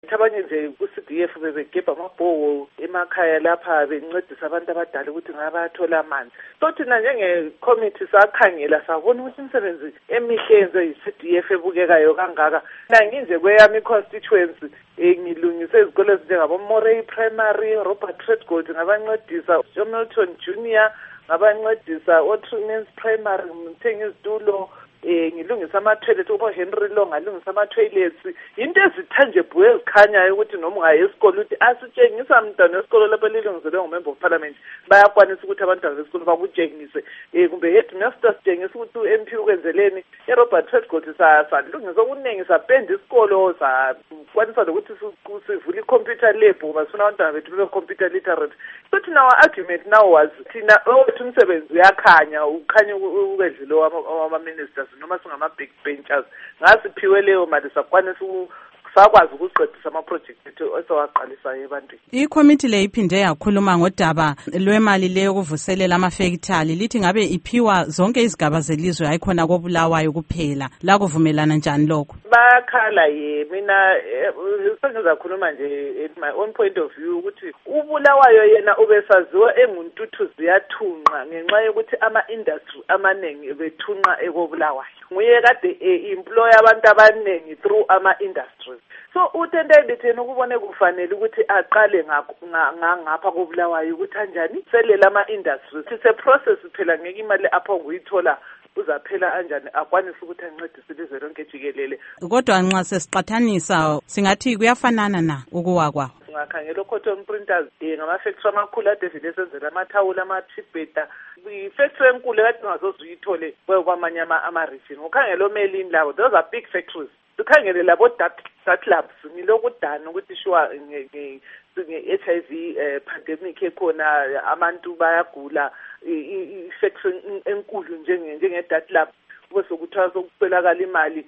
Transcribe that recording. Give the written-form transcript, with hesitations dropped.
Abanye nje ku-CDF bebegebha amabhowo emakhaya lapha bencedisa abantu abadala ukuthi ngabathola amanzi. So thina njenge-committee sakhangela sabona ukuthi imisebenzi emihle yenziwe yi-CDF ebukekayo kangaka. Nginje kweyami i-constituency ngilungise izikole ezinjengabo-Moray Primary, Robert Redgold ngabancedisa, Milton Junior ngabancedisa, Otrinens Primary ngithenga izitulo, ngilungisa ama-toilet, Henry Long ngalungisa ama-toilets. Into ezithangible ezikhanyayo ukuthi noma ungaye esikole uthi asitshengisa mntwana wesikole lapho lilungiselwe ngumember of parliament, bayakwanisa ukuthi abantwana besikole bakutshengise. Kumbe headmaster sitshengisa ukuthi u-MP ukwenzeleni. eRobert Redgold salungisa okuningi, sapenda isikolo, sakwanisa lokuthi sivule i-computer lab ngoba sifuna abantwana bethu bebe-computer literate. So thina our argument now was thina owethu umsebenzi uyakhanya, ukhanya ukwedlule wama-ministers noma singama-big benchers. Ngasiphiwe leyo mali sakwanisa sakwazi ukuqedisa ama-project ethu esawaqalisayo ebantwini. Ikomiti le iphinde yakhuluma ngodaba lwemali le yokuvuselela amafekithali, lithi ngabe iphiwa zonke izigaba zelizwe ayikhona koBulawayo kuphela. La kuvumelana njani lokho? Bayakhala mina sengizakhuluma nje at my own point of view ukuthi uBulawayo yena ubesaziwa enguntuthuzi yathunqa ngenxa yokuthi ama-industry amaningi bethunqa ekoBulawayo. Nguye kade employ abantu abaningi through ama-industries. So uTendai bethena ukubone kufanele ukuthi aqale ngapha koBulawayo ukuthi kanjani selela ama-industries. It's a process phela ngeke imali apho nguyithola uzaphela anjani akwanisa ukuthi ancedise ilizwe lonke jikelele. Kodwa nxa sesiqathanisa singathi kuyafanana na ukuwa kwawo. Singakhangela cotton printers ngama-factory amakhulu ade vele esenzela amathawula, ama-tibeta. I-factory enkulu kade ungazoze uyithole kwamanye ama-region. Ukhangela omelini labo, those are big factories. Ukhangele labo dat labs ngilokudana ukuthi sure nge-HIV pandemic ekhona abantu bayagula, i-factory enkulu njenge-dat lab bese kuthiwa sokuswelakala imali